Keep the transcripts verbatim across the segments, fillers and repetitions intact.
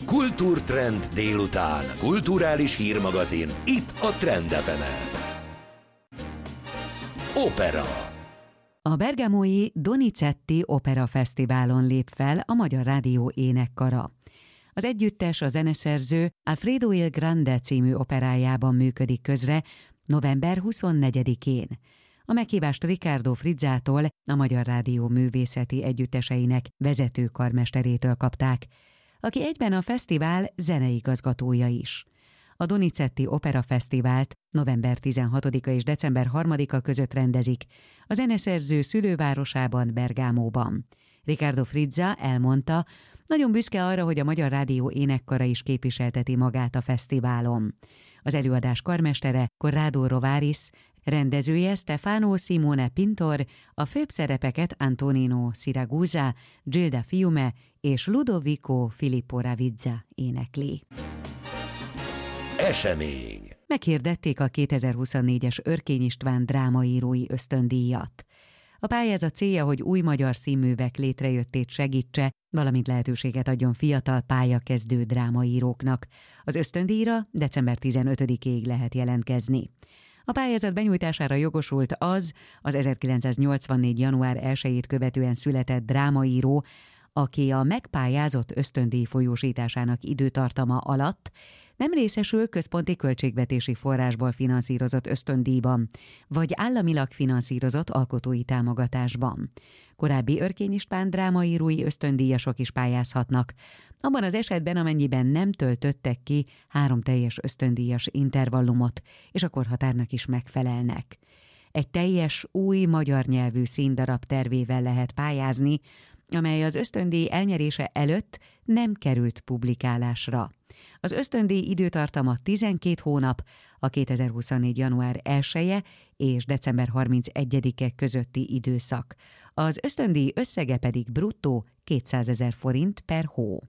Kultúrtrend délután. Kulturális hírmagazin. Itt a Trend ef emen. Opera. A bergamói Donizetti Opera Fesztiválon lép fel a Magyar Rádió énekkara. Az együttes a zeneszerző Alfredo il Grande című operájában működik közre november huszonnegyedikén. A meghívást Riccardo Frizzától, a Magyar Rádió művészeti együtteseinek vezető karmesterétől kapták, aki egyben a fesztivál zeneigazgatója is. A Donizetti Opera Fesztivált november tizenhatodika és december harmadika között rendezik a zeneszerző szülővárosában, Bergámóban. Riccardo Frizza elmondta, nagyon büszke arra, hogy a Magyar Rádió énekkara is képviselteti magát a fesztiválon. Az előadás karmestere Corrado Rovaris, rendezője Stefano Simone Pintor, a főbb szerepeket Antonino Siragusa, Gilda Fiume és Ludovico Filippo Ravizza énekli. Esemény. Meghirdették a kétezer-huszonnégyes Örkény István drámaírói ösztöndíjat. A pályázat célja, hogy új magyar színművek létrejöttét segítse, valamint lehetőséget adjon fiatal pályakezdő drámaíróknak. Az ösztöndíjra december tizenötödikéig lehet jelentkezni. A pályázat benyújtására jogosult az, az ezerkilencszáznyolcvannégy. január elsejét követően született drámaíró, aki a megpályázott ösztöndíj folyósításának időtartama alatt nem részesül központi költségvetési forrásból finanszírozott ösztöndíjban, vagy államilag finanszírozott alkotói támogatásban. Korábbi Örkény István drámaírói ösztöndíjasok is pályázhatnak, abban az esetben, amennyiben nem töltöttek ki három teljes ösztöndíjas intervallumot, és a korhatárnak is megfelelnek. Egy teljes, új magyar nyelvű színdarab tervével lehet pályázni, amely az ösztöndíj elnyerése előtt nem került publikálásra. Az ösztöndíj időtartama tizenkét hónap, a kétezer-huszonnégy. január elseje és december harmincegyedike közötti időszak. Az ösztöndíj összege pedig bruttó kétszázezer forint per hó.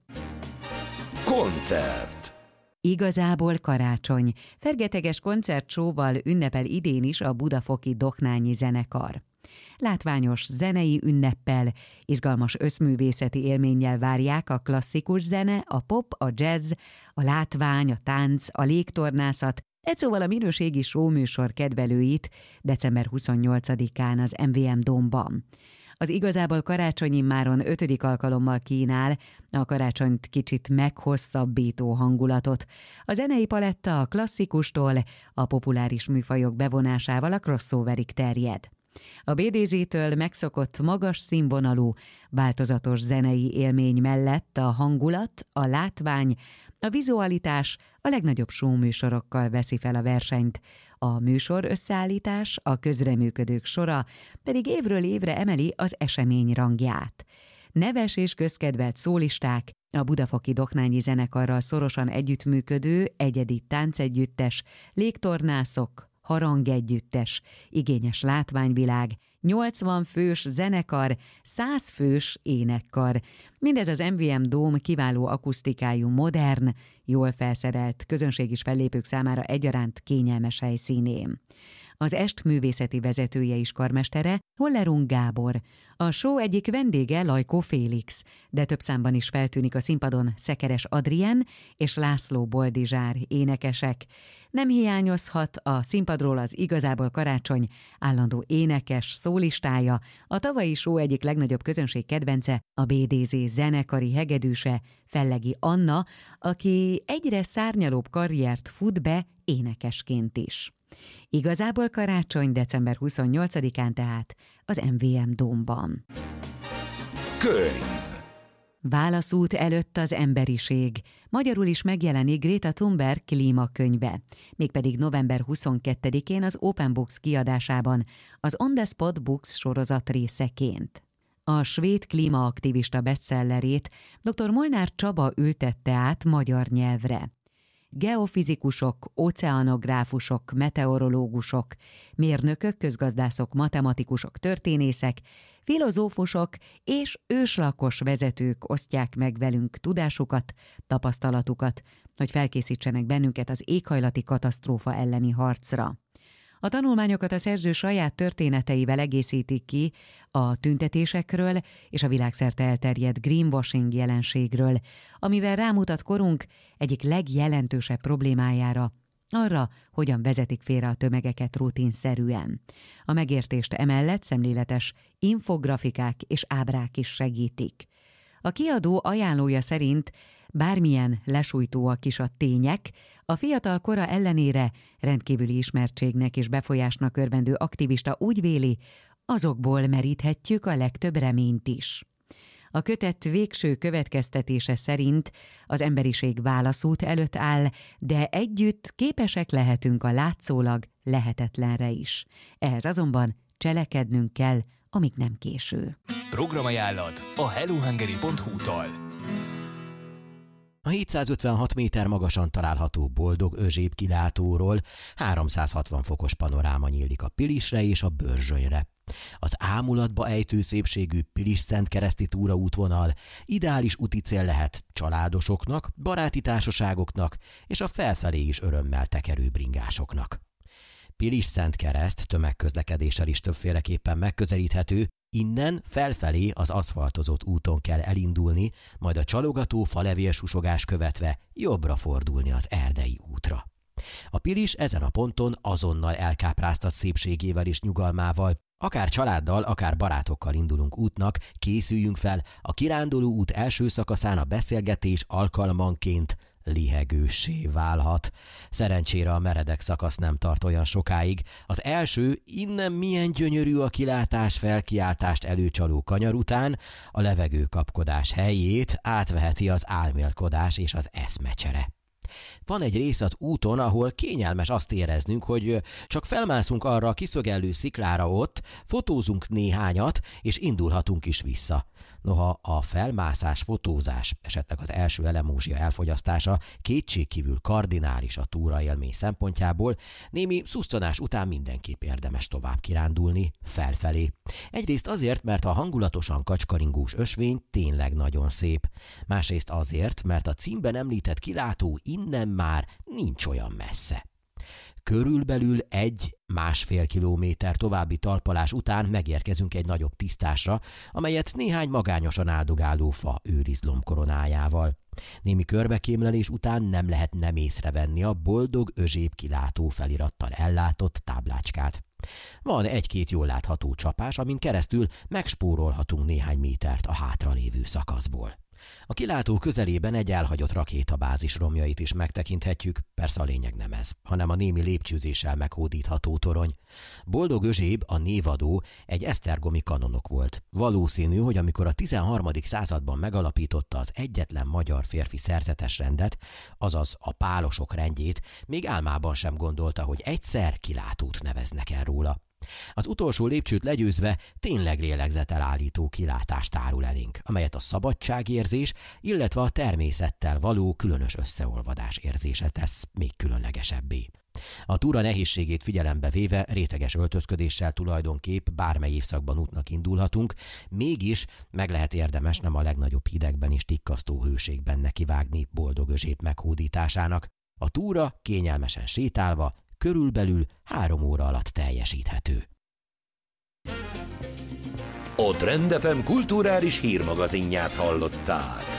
Koncert. Igazából karácsony. Fergeteges koncertsóval ünnepel idén is a budafoki Doknányi zenekar. Látványos zenei ünneppel, izgalmas összművészeti élménnyel várják a klasszikus zene, a pop, a jazz, a látvány, a tánc, a légtornászat, egy szóval a minőségi showműsor kedvelőit december huszonnyolcadikán az em vé em Dómban. Az igazából karácsony immáron ötödik alkalommal kínál a karácsonyt kicsit meghosszabbító hangulatot. A zenei paletta a klasszikustól a populáris műfajok bevonásával a crossoverig terjed. A bé dé zé-től megszokott magas színvonalú, változatos zenei élmény mellett a hangulat, a látvány, a vizualitás a legnagyobb showműsorokkal veszi fel a versenyt. A műsor összeállítás, a közreműködők sora pedig évről évre emeli az esemény rangját. Neves és közkedvelt szólisták, a budafoki Doknányi zenekarral szorosan együttműködő egyedi táncegyüttes, légtornászok, harangegyüttes, igényes látványvilág, nyolcvan fős zenekar, száz fős énekkar. Mindez az em vé em Dóm kiváló akusztikájú, modern, jól felszerelt, közönséges fellépők számára egyaránt kényelmes helyszínén. Az est művészeti vezetője is karmestere Hollerung Gábor. A show egyik vendége Lajkó Félix, de több számban is feltűnik a színpadon Szekeres Adrien és László Boldizsár énekesek. Nem hiányozhat a színpadról az igazából karácsony állandó énekes szólistája, a tavalyi show egyik legnagyobb közönség kedvence, a bé dé zé zenekari hegedűse, Fellegi Anna, aki egyre szárnyalóbb karriert fut be énekesként is. Igazából karácsony december huszonnyolcadikán tehát az em vé em Dómban. Könyv. Válaszút előtt az emberiség. Magyarul is megjelenik Greta Thunberg klímakönyve, mégpedig november huszonkettedikén az Open Books kiadásában, az On the Spot Books sorozat részeként. A svéd klímaaktivista bestsellerét dr. Molnár Csaba ültette át magyar nyelvre. Geofizikusok, oceanográfusok, meteorológusok, mérnökök, közgazdászok, matematikusok, történészek, filozófusok és őslakos vezetők osztják meg velünk tudásukat, tapasztalatukat, hogy felkészítsenek bennünket az éghajlati katasztrófa elleni harcra. A tanulmányokat a szerző saját történeteivel egészítik ki a tüntetésekről és a világszerte elterjedt greenwashing jelenségről, amivel rámutat korunk egyik legjelentősebb problémájára, arra, hogyan vezetik félre a tömegeket rutinszerűen. A megértést emellett szemléletes infografikák és ábrák is segítik. A kiadó ajánlója szerint bármilyen lesújtóak is a tények, a fiatal kora ellenére rendkívüli ismertségnek és befolyásnak örvendő aktivista úgy véli, azokból meríthetjük a legtöbb reményt is. A kötet végső következtetése szerint az emberiség válaszút előtt áll, de együtt képesek lehetünk a látszólag lehetetlenre is. Ehhez azonban cselekednünk kell, amíg nem késő. Programajánlat a hello hungary pont hu-tól. A hétszázötvenhat méter magasan található Boldog Erzsébet kilátóról háromszázhatvan fokos panoráma nyílik a Pilisre és a Börzsönyre. Az ámulatba ejtő szépségű Pilis-Szentkereszti túraútvonal ideális úti cél lehet családosoknak, baráti társaságoknak és a felfelé is örömmel tekerő bringásoknak. Pilis-Szentkereszt tömegközlekedéssel is többféleképpen megközelíthető, innen felfelé az aszfaltozott úton kell elindulni, majd a csalogató falevélsusogás követve jobbra fordulni az erdei útra. A Pilis ezen a ponton azonnal elkápráztat szépségével és nyugalmával. Akár családdal, akár barátokkal indulunk útnak, készüljünk fel, a kiránduló út első szakaszán a beszélgetés alkalmanként lihegőssé válhat. Szerencsére a meredek szakasz nem tart olyan sokáig. Az első, innen milyen gyönyörű a kilátás felkiáltást előcsaló kanyar után a levegőkapkodás helyét átveheti az álmélkodás és az eszmecsere. Van egy rész az úton, ahol kényelmes azt éreznünk, hogy csak felmászunk arra a kiszögellő sziklára ott, fotózunk néhányat, és indulhatunk is vissza. Noha a felmászás, fotózás, esetleg az első elemózsia elfogyasztása kétségkívül kardinális a túraélmény szempontjából, némi szusztanás után mindenképp érdemes tovább kirándulni, felfelé. Egyrészt azért, mert a hangulatosan kacskaringós ösvény tényleg nagyon szép. Másrészt azért, mert a címben említett kilátó innen már nincs olyan messze. Körülbelül egy-másfél kilométer további talpalás után megérkezünk egy nagyobb tisztásra, amelyet néhány magányosan áldogáló fa őrizlom koronájával. Némi körbekémlelés után nem lehet nem észrevenni a Boldog Erzsébet kilátó felirattal ellátott táblácskát. Van egy-két jól látható csapás, amin keresztül megspórolhatunk néhány métert a hátralévő szakaszból. A kilátó közelében egy elhagyott rakétabázis romjait is megtekinthetjük, persze a lényeg nem ez, hanem a némi lépcsőzéssel meghódítható torony. Boldog Erzsébet, a névadó, egy esztergomi kanonok volt. Valószínű, hogy amikor a tizenharmadik században megalapította az egyetlen magyar férfi szerzetes rendet, azaz a pálosok rendjét, még álmában sem gondolta, hogy egyszer kilátót neveznek el róla. Az utolsó lépcsőt legyőzve tényleg lélegzetelállító kilátást tárul elénk, amelyet a szabadságérzés, illetve a természettel való különös összeolvadás érzése tesz még különlegesebbé. A túra nehézségét figyelembe véve réteges öltözködéssel tulajdonképp bármely évszakban útnak indulhatunk, mégis meg lehet érdemes nem a legnagyobb hidegben és tikkasztó hőségben nekivágni Boldog Erzsébet meghódításának. A túra kényelmesen sétálva körülbelül három óra alatt teljesíthető. A Trend ef em kulturális hírmagazinját hallottál.